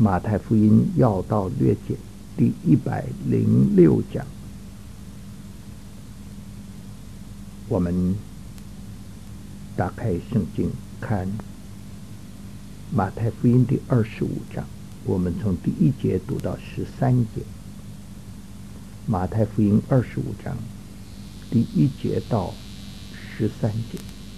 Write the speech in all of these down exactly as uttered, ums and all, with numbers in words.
马太福音要道略解第一百零六讲，我们打开圣经看马太福音第二十五章，我们从第一节读到十三节。马太福音二十五章第一节到十三节。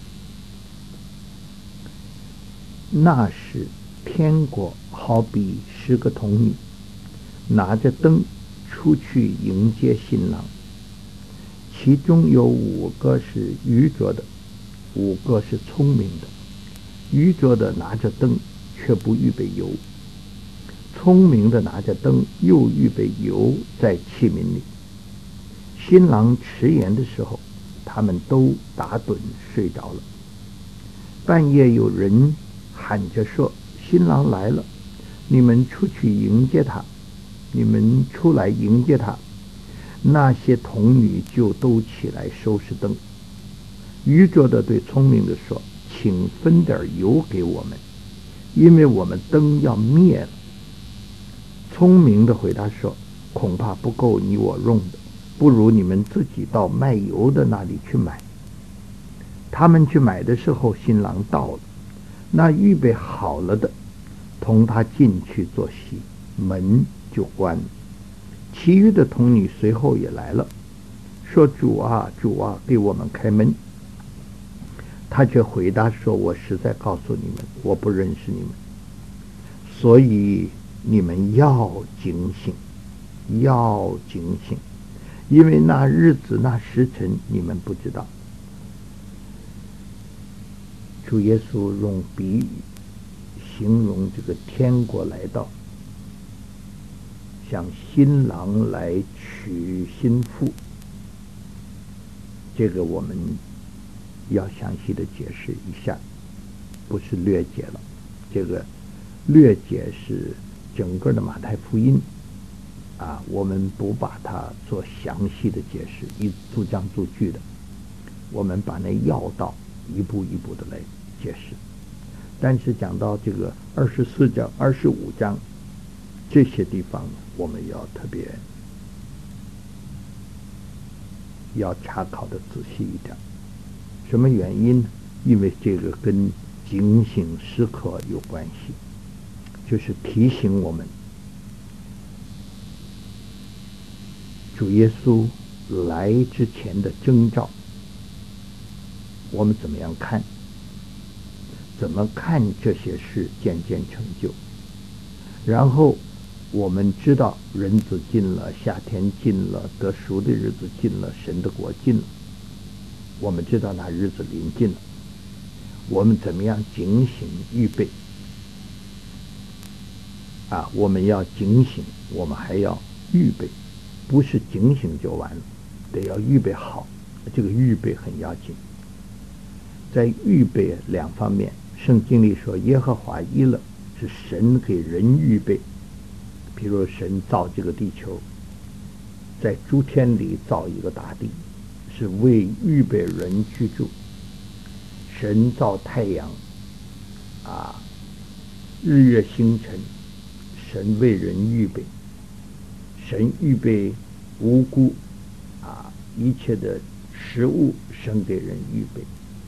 那时天国好比十个童女拿着灯出去迎接新郎，其中有五个是愚拙的，五个是聪明的。愚拙的拿着灯却不预备油，聪明的拿着灯又预备油在器皿里。新郎迟延的时候，他们都打盹睡着了。半夜有人喊着说，新郎来了，你们出去迎接他，你们出来迎接他。那些童女就都起来收拾灯。愚拙的对聪明的说，请分点油给我们，因为我们灯要灭了。聪明的回答说，恐怕不够你我用的，不如你们自己到卖油的那里去买。他们去买的时候，新郎到了，那预备好了的同他进去坐席，门就关了。其余的童女随后也来了，说，主啊主啊，给我们开门。他却回答说，我实在告诉你们，我不认识你们，所以你们要警醒，要警醒，因为那日子那时辰你们不知道。主耶稣用比喻形容这个天国来到，像新郎来娶新妇，这个我们要详细的解释一下，不是略解了。这个略解是整个的马太福音啊，我们不把它做详细的解释，一逐章逐句的，我们把那要道一步一步的来解释。但是讲到这个二十四章、二十五章这些地方，我们要特别要查考的仔细一点。什么原因呢？因为这个跟警醒时刻有关系，就是提醒我们主耶稣来之前的征兆，我们怎么样看，怎么看这些事渐渐成就。然后我们知道人子近了，夏天近了，得赎的日子近了，神的国近了，我们知道那日子临近了，我们怎么样警醒预备啊？我们要警醒，我们还要预备，不是警醒就完了，得要预备好。这个预备很要紧。在预备两方面，圣经里说耶和华以勒是神给人预备，比如神造这个地球，在诸天里造一个大地，是为预备人居住。神造太阳啊，日月星辰，神为人预备。神预备五谷啊，一切的食物神给人预备。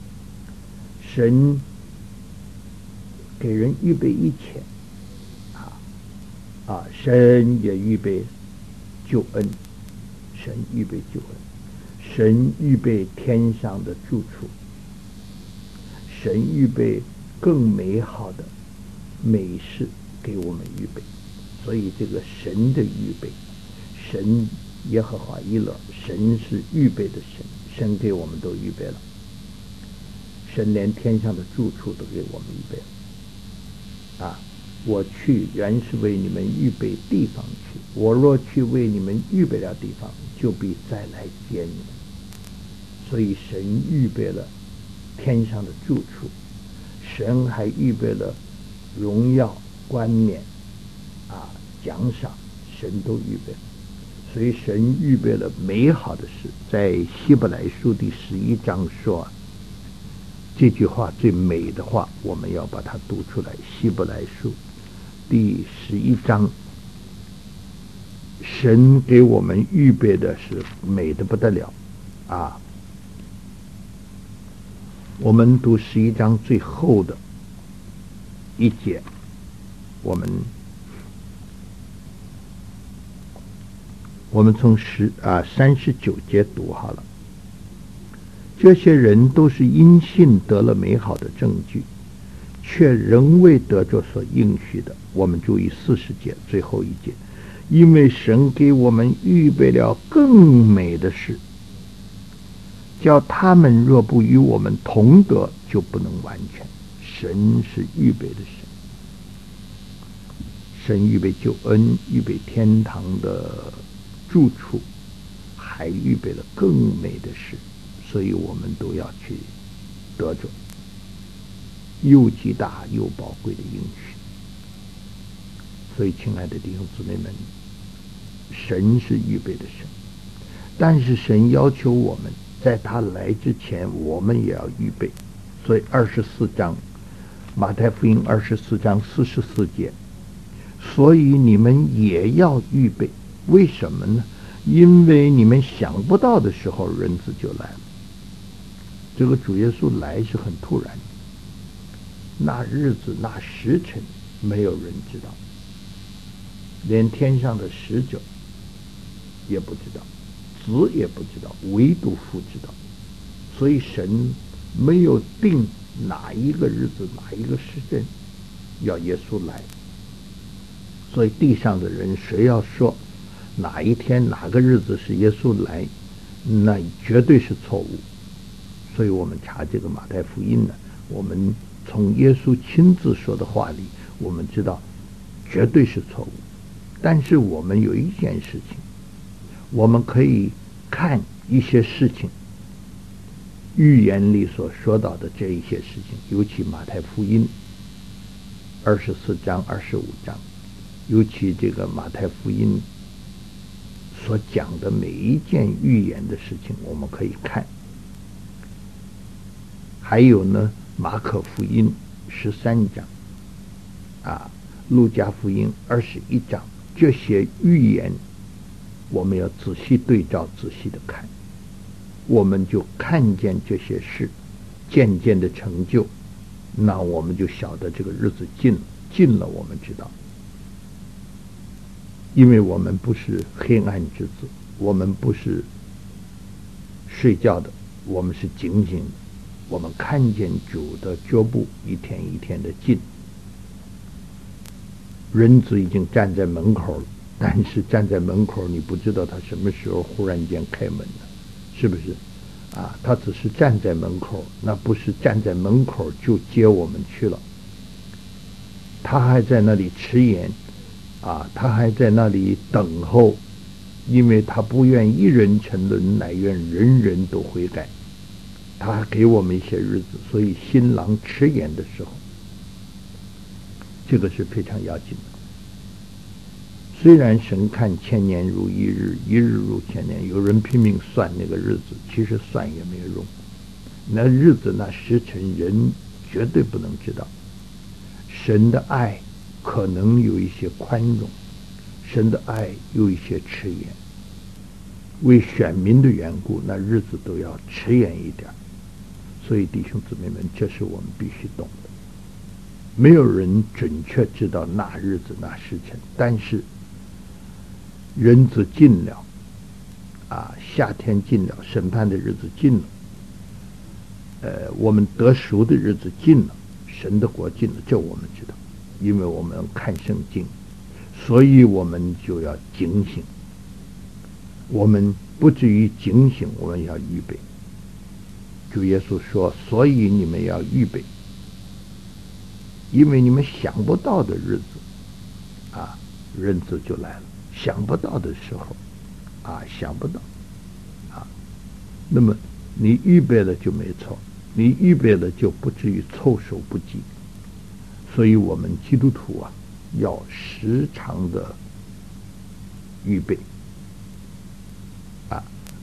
神给人预备一切啊啊，神也预备救恩，神预备救恩，神预备天上的住处，神预备更美好的美事给我们预备。所以这个神的预备，神耶和华以勒，神是预备的神，神给我们都预备了，神连天上的住处都给我们预备了啊！我去原是为你们预备地方去，我若去为你们预备了地方，就必再来接你们。所以神预备了天上的住处，神还预备了荣耀冠冕啊奖赏，神都预备了。所以神预备了美好的事。在希伯来书第十一章说，这句话最美的话，我们要把它读出来。希伯来书第十一章，神给我们预备的是美的不得了啊！我们读十一章最后的一节，我们我们从十啊三十九节读好了。这些人都是因信得了美好的证据，却仍未得着所应许的。我们注意四十节最后一节，因为神给我们预备了更美的事，叫他们若不与我们同得，就不能完全。神是预备的神，神预备救恩，预备天堂的住处，还预备了更美的事，所以我们都要去得着又极大又宝贵的应许。所以亲爱的弟兄姊妹们，神是预备的神，但是神要求我们在他来之前我们也要预备。所以二十四章马太福音二十四章四十四节，所以你们也要预备。为什么呢？因为你们想不到的时候，人子就来了。这个主耶稣来是很突然的，那日子那时辰没有人知道，连天上的使者也不知道，子也不知道，唯独父知道。所以神没有定哪一个日子哪一个时辰要耶稣来，所以地上的人谁要说哪一天哪个日子是耶稣来，那绝对是错误。所以我们查这个马太福音呢，我们从耶稣亲自说的话里，我们知道绝对是错误。但是我们有一件事情，我们可以看一些事情，预言里所说到的这一些事情，尤其马太福音二十四章二十五章，尤其这个马太福音所讲的每一件预言的事情我们可以看。还有呢，马可福音十三章啊，路加福音二十一章，这些预言我们要仔细对照，仔细的看，我们就看见这些事渐渐的成就，那我们就晓得这个日子近了，近了我们知道。因为我们不是黑暗之子，我们不是睡觉的，我们是警醒的，我们看见主的脚步一天一天的近，人子已经站在门口了，但是站在门口你不知道他什么时候忽然间开门了，是不是啊？他只是站在门口，那不是站在门口就接我们去了，他还在那里迟延啊，他还在那里等候，因为他不愿一人沉沦，乃愿人人都悔改。他还给我们一些日子，所以新郎迟延的时候，这个是非常要紧的。虽然神看千年如一日，一日如千年，有人拼命算那个日子，其实算也没有用。那日子那时辰人绝对不能知道。神的爱可能有一些宽容，神的爱有一些迟延，为选民的缘故，那日子都要迟延一点。所以弟兄姊妹们，这是我们必须懂的。没有人准确知道那日子那时辰，但是人子近了啊，夏天近了，审判的日子近了，呃，我们得赎的日子近了，神的国近了，这我们知道，因为我们看圣经，所以我们就要警醒。我们不至于警醒，我们要预备。主耶稣说，所以你们要预备，因为你们想不到的日子啊，人子就来了。想不到的时候啊，想不到啊，那么你预备了就没错，你预备了就不至于措手不及。所以我们基督徒啊，要时常的预备啊，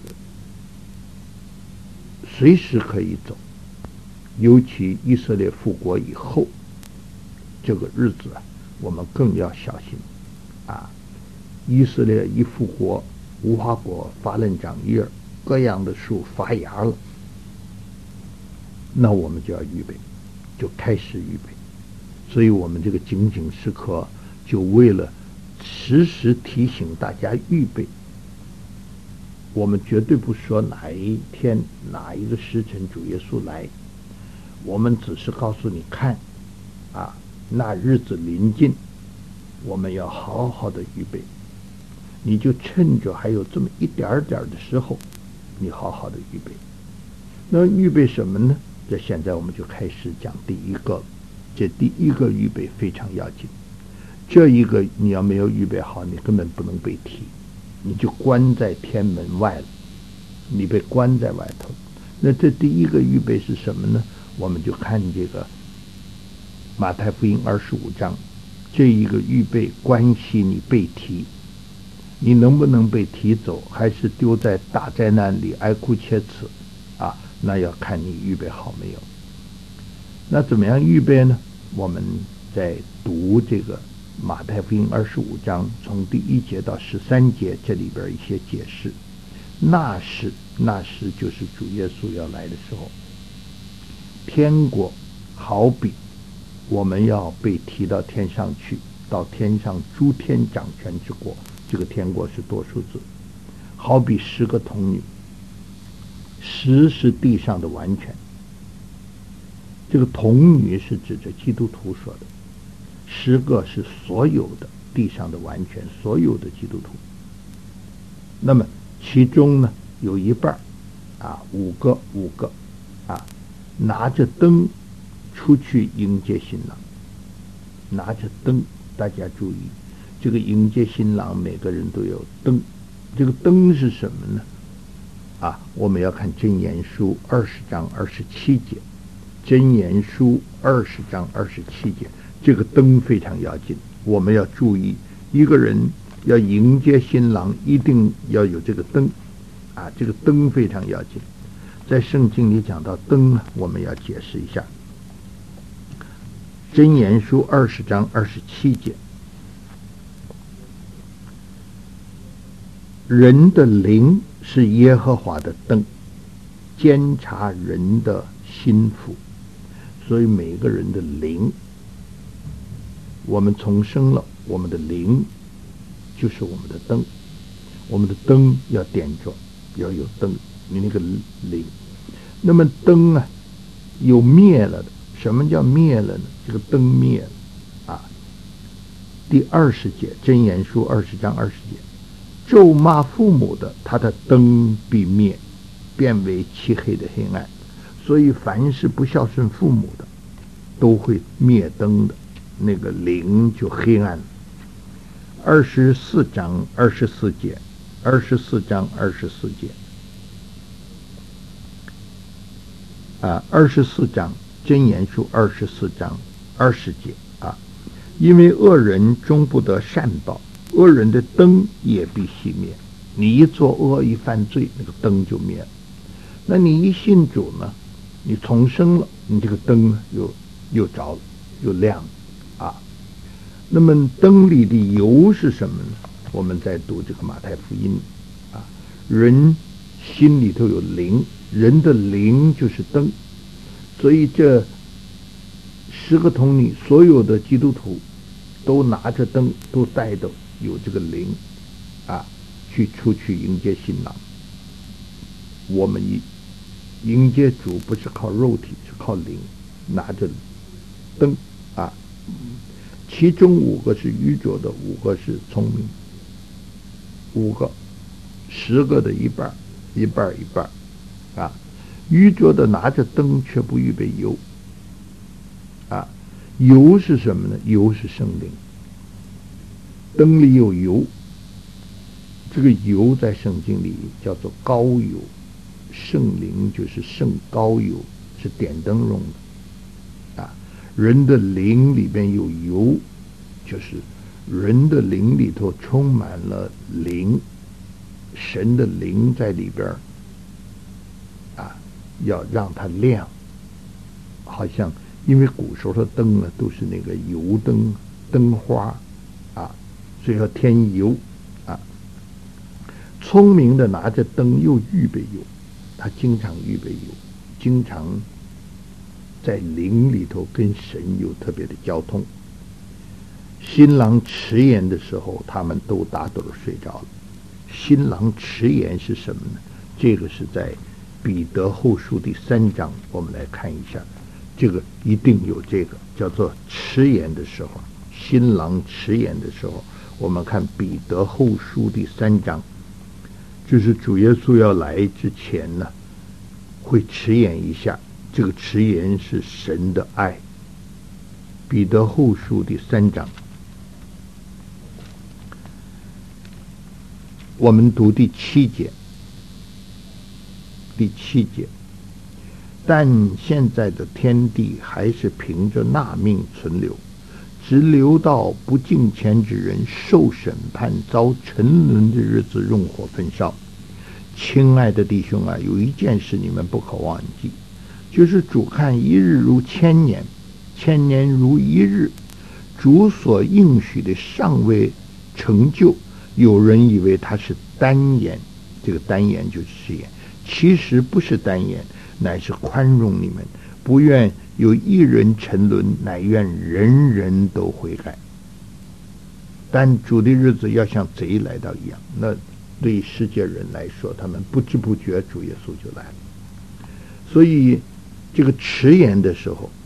随时可以走。尤其以色列复国以后，这个日子啊， 我们更要小心啊！以色列一复国，无花果发嫩长叶，各样的树发芽了，那我们就要预备，就开始预备。所以我们这个警警时刻，就为了时时提醒大家预备。我们绝对不说哪一天哪一个时辰主耶稣来，我们只是告诉你看啊，那日子临近，我们要好好的预备。你就趁着还有这么一点点的时候，你好好的预备。那预备什么呢？这现在我们就开始讲第一个，这第一个预备非常要紧。这一个你要没有预备好，你根本不能被提，你就关在天门外了，你被关在外头。那这第一个预备是什么呢？我们就看这个马太福音二十五章，这一个预备关系你被提，你能不能被提走，还是丢在大灾难里哀哭切齿啊？那要看你预备好没有。那怎么样预备呢？我们在读这个马太福音二十五章，从第一节到十三节，这里边一些解释。那时，那时就是主耶稣要来的时候，天国好比我们要被提到天上去，到天上诸天掌权之国。这个天国是多数字，好比十个童女，十是地上的完全。这个童女是指着基督徒说的，十个是所有的地上的完全，所有的基督徒。那么其中呢，有一半啊，五个五个啊，拿着灯出去迎接新郎。拿着灯，大家注意，这个迎接新郎每个人都有灯。这个灯是什么呢？啊，我们要看箴言书二十章二十七节。箴言书二十章二十七节，这个灯非常要紧，我们要注意，一个人要迎接新郎，一定要有这个灯啊，这个灯非常要紧。在圣经里讲到灯呢，我们要解释一下。箴言书二十章二十七节，人的灵是耶和华的灯，监察人的心腹。所以每个人的灵，我们重生了，我们的灵就是我们的灯，我们的灯要点着，要有灯，你那个灵。那么灯啊，有灭了的。什么叫灭了呢？这个灯灭了啊。第二十节，箴言书二十章二十节，咒骂父母的，他的灯必灭，变为漆黑的黑暗。所以凡是不孝顺父母的，都会灭灯的，那个灵就黑暗了。二十四章二十四节，二十四章二十四节啊，二十四章箴言书二十四章二十节啊，因为恶人终不得善报，恶人的灯也必熄灭。你一作恶一犯罪，那个灯就灭了。那你一信主呢，你重生了，你这个灯呢又又着了，又亮了啊。那么灯里的油是什么呢？我们在读这个马太福音啊，人心里头有灵，人的灵就是灯。所以这十个童女，所有的基督徒都拿着灯，都带着有这个灵啊，去出去迎接新郎。我们一迎接主不是靠肉体，是靠灵，拿着灯啊。其中五个是愚拙的，五个是聪明，五个十个的一半一半一半啊。愚拙的拿着灯却不预备油啊。油是什么呢？油是圣灵，灯里有油，这个油在圣经里叫做膏油，圣灵就是圣膏油，是点灯用的啊。人的灵里边有油，就是人的灵里头充满了灵，神的灵在里边啊，要让它亮。好像因为古时候的灯呢都是那个油灯， 灯花啊，所以要添油啊。聪明的拿着灯又预备油，他经常预备油，经常在灵里头跟神有特别的交通。新郎迟延的时候，他们都打盹睡着了。新郎迟延是什么呢？这个是在彼得后书第三章，我们来看一下，这个一定有这个叫做迟延的时候，新郎迟延的时候，我们看彼得后书第三章，就是主耶稣要来之前呢，会迟延一下，这个迟延是神的爱。彼得后书第三章，我们读第七节。第七节，但现在的天地还是凭着纳命存留，直留到不敬虔之人受审判遭沉沦的日子用火焚烧。亲爱的弟兄啊，有一件事你们不可忘记，就是主看一日如千年，千年如一日。主所应许的尚未成就，有人以为他是单言，这个单言就是誓言，其实不是单言，乃是宽容你们，不愿有一人沉沦，乃愿人人都悔改。但主的日子要像贼来到一样，那对世界人来说，他们不知不觉主耶稣就来了。所以这个迟延的时候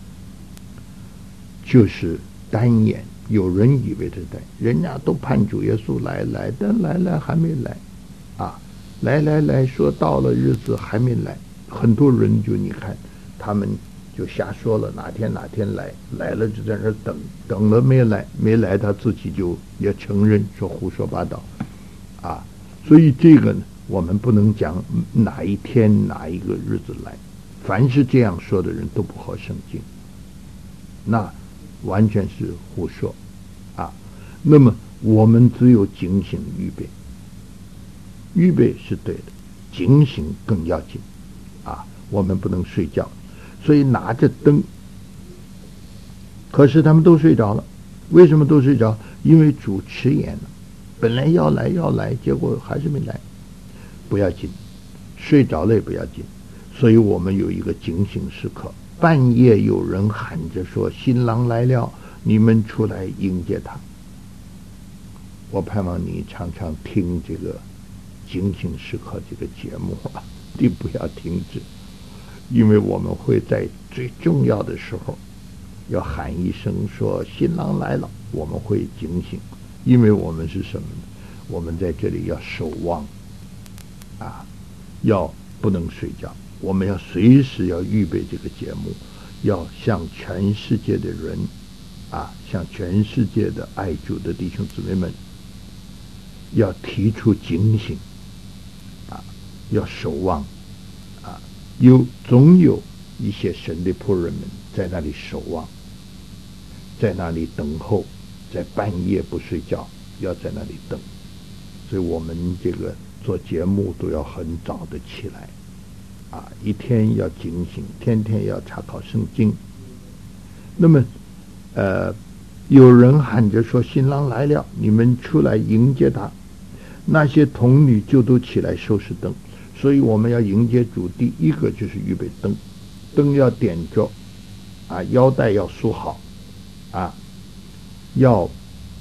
就是单言，有人以为是单，人家都盼主耶稣来来的来来还没来啊，来来来说到了日子还没来，很多人就你看他们就瞎说了，哪天哪天来，来了就在那等，等了没来，没来他自己就也承认说胡说八道啊。所以这个呢，我们不能讲哪一天哪一个日子来，凡是这样说的人都不合圣经，那完全是胡说啊。那么我们只有警醒预备，预备是对的，警醒更要紧啊。我们不能睡觉，所以拿着灯，可是他们都睡着了。为什么都睡着？因为主迟延了，本来要来要来，结果还是没来。不要紧，睡着了也不要紧。所以我们有一个警醒时刻，半夜有人喊着说新郎来了，你们出来迎接他。我盼望你常常听这个警醒时刻这个节目啊，你不要停止，因为我们会在最重要的时候要喊一声说新郎来了，我们会警醒。因为我们是什么呢？我们在这里要守望啊，要不能睡觉，我们要随时要预备这个节目，要向全世界的人啊，向全世界的爱主的弟兄姊妹们要提出警醒啊，要守望啊，有总有一些神的仆人们在那里守望，在那里等候，在半夜不睡觉，要在那里等。所以我们这个做节目都要很早的起来啊，一天要警醒，天天要查考圣经。那么呃，有人喊着说新郎来了，你们出来迎接他。那些童女就都起来收拾灯。所以我们要迎接主，第一个就是预备灯，灯要点着啊，腰带要束好啊，要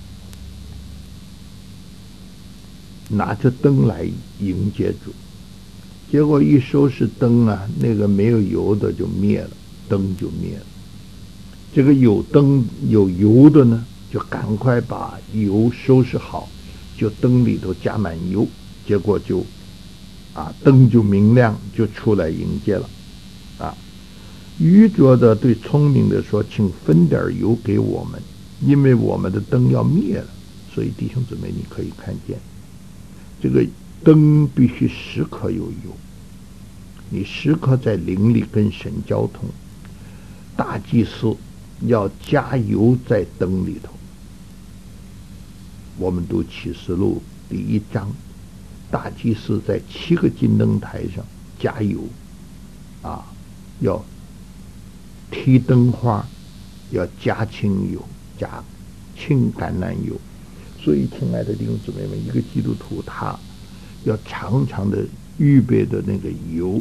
拿着灯来迎接主。结果一收拾灯啊，那个没有油的就灭了，灯就灭了。这个有灯有油的呢，就赶快把油收拾好，就灯里头加满油，结果就啊灯就明亮，就出来迎接了啊。愚拙的对聪明的说，请分点油给我们，因为我们的灯要灭了。所以弟兄姊妹，你可以看见这个灯必须时刻有油，你时刻在灵里跟神交通。大祭司要加油在灯里头。我们读启示录第一章，大祭司在七个金灯台上加油啊，要踢灯花，要加清油，加轻橄榄油。所以，亲爱的弟兄姊妹们，一个基督徒他要常常的预备的那个油，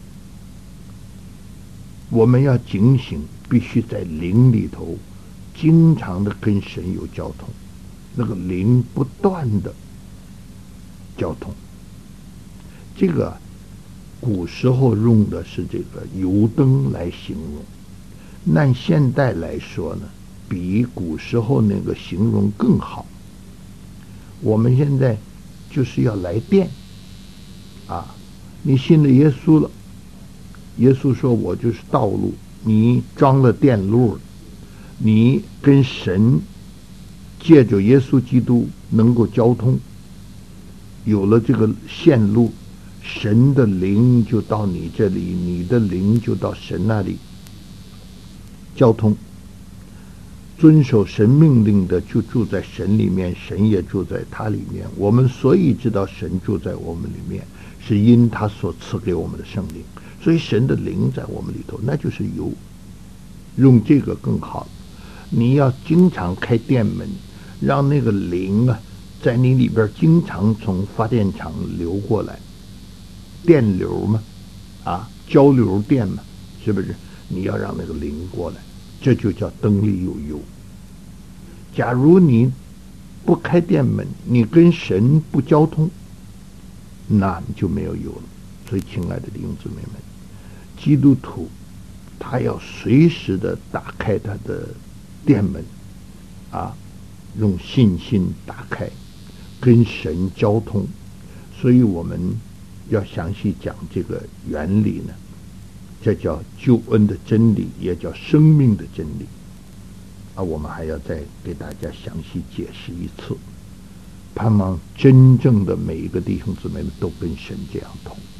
我们要警醒，必须在灵里头经常的跟神有交通，那个灵不断的交通。这个古时候用的是这个油灯来形容，按现代来说呢，比古时候那个形容更好。我们现在就是要来电啊，你信了耶稣了，耶稣说我就是道路，你装了电路，你跟神借着耶稣基督能够交通，有了这个线路，神的灵就到你这里，你的灵就到神那里交通。遵守神命令的就住在神里面，神也住在他里面。我们所以知道神住在我们里面，是因他所赐给我们的圣灵。所以神的灵在我们里头，那就是油。用这个更好，你要经常开电门，让那个灵啊在你里边经常从发电厂流过来，电流嘛，啊，交流电嘛，是不是？你要让那个灵过来，这就叫灯里有油。假如你不开电门，你跟神不交通，那你就没有油了。所以，亲爱的弟兄姊妹们，基督徒他要随时的打开他的电门，啊，用信心打开，跟神交通。所以我们要详细讲这个原理呢，这叫救恩的真理，也叫生命的真理。啊，我们还要再给大家详细解释一次，盼望真正的每一个弟兄姊妹们都跟神这样同。